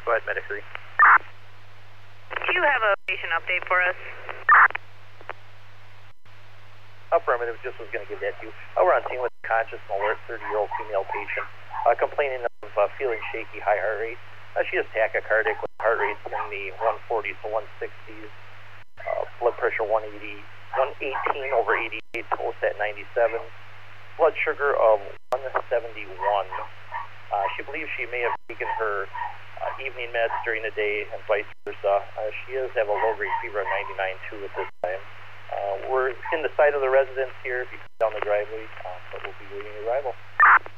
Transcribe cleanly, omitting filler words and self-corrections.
Go ahead, Medic 3. Do you have a patient update for us? Affirmative, just was going to give that to you. We're on scene with a conscious and alert 30-year-old female patient complaining of feeling shaky, high heart rate. She has tachycardic with heart rates in the 140s to 160s, blood pressure 118 over 88, pulse at 97, blood sugar of 171. She believes she may have taken her evening meds during the day and vice versa. She does have a low-grade fever of 99.2 at this time. We're in the site of the residence here, if you come down the driveway, but we'll be waiting your arrival.